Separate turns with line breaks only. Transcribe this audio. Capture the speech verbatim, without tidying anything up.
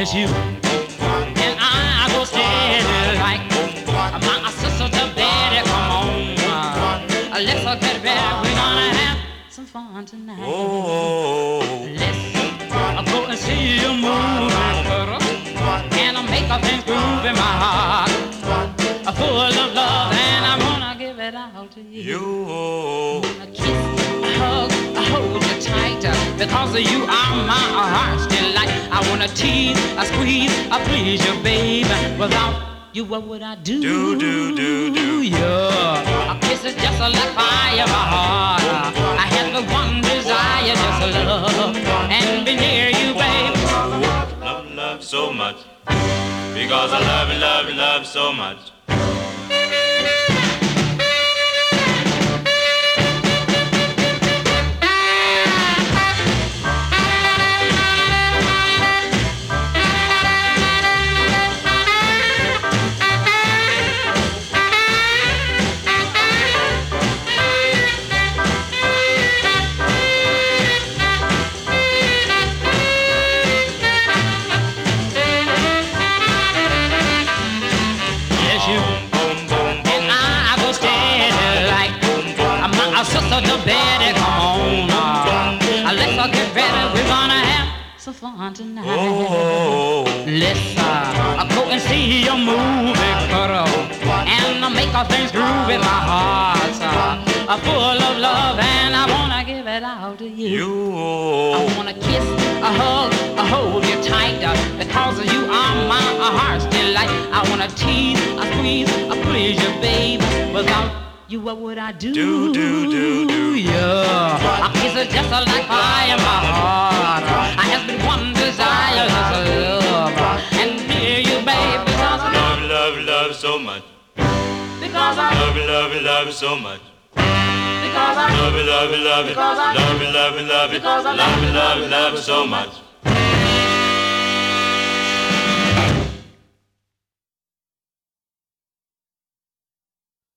Yes, you and I go steady like my sister to bed. Come on, uh, let's get ready. We're gonna have some fun tonight.
Oh,
let's go and see you moving, and I make a thing groove in my heart, full of love, and I wanna give it all to you.
you.
A kiss, a hug, I hold you tight, because you are my heart's delight. I wanna tease, I squeeze, I please you, baby. Without you, what would I do?
Do, do, do, do.
Yeah, a kiss is just like fire, my heart. I have the one desire, just love, and be near you, baby.
Love, love so much, because I love you, love you, love so much.
The bed, come on, uh, let's uh, get ready. We're gonna have some fun tonight.
Oh,
let's uh, go and see a movie, girl, and uh, make all things groove in my heart, uh, full of love, and I wanna give it all to you.
you.
I wanna kiss, a hug, a hold you tight, uh, because you are my uh, heart's delight. I wanna tease, I squeeze, I please you, baby. Without you, what would I do?
Do, do, do, do.
Yeah, I kiss it just like fire in my heart. I have been one desire, just love, and near you, baby, because I
Love, love, love so much,
because I
love you, love you, love you so much.
because I
Love you, love you, love you,
Because I-
love you, love you, love you,
Because I-
love you, love you, love you so much.